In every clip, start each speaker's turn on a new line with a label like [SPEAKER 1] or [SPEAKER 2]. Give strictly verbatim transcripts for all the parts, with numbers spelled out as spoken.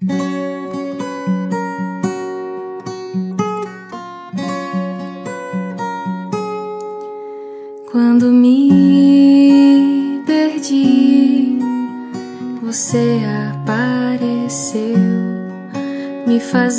[SPEAKER 1] Quando me perdi, você apareceu, me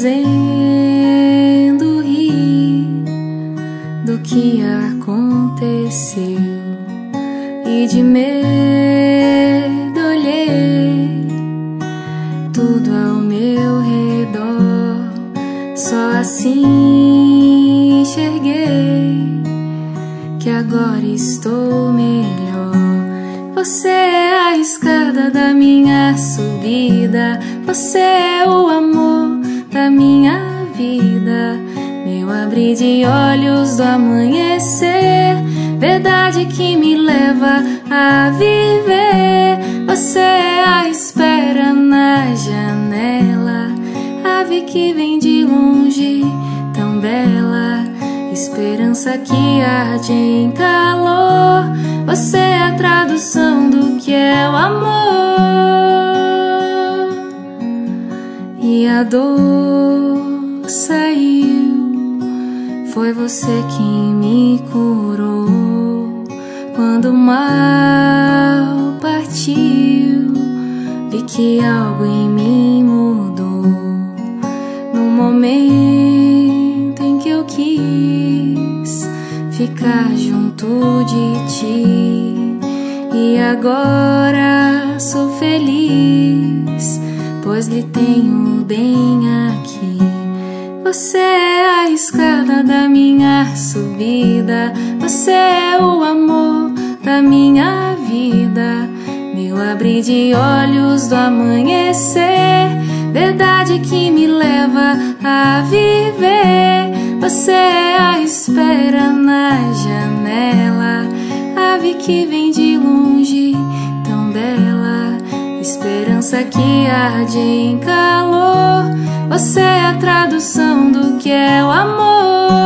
[SPEAKER 1] fazendo rir do que aconteceu, e de medo olhei tudo ao meu redor, só assim enxerguei que agora estou melhor. Você é a escada da minha subida, você é o amor da minha vida, meu abrir de olhos do amanhecer, verdade que me leva a viver. Você é a espera na janela, ave que vem de longe, tão bela, esperança que arde em calor. Você é a tradução do que é o amor, e a dor saiu, foi você quem me curou. Quando o mal partiu, vi que algo em mim mudou. No momento em que eu quis ficar junto de ti, e agora sou feliz, pois lhe tenho bem aqui. Você é a escada da minha subida, você é o amor da minha vida, meu abrir de olhos do amanhecer, verdade que me leva a viver. Você é a espera na janela, ave que vem de longe, tão bela, esperança que arde em calor. Você é a tradução do que é o amor,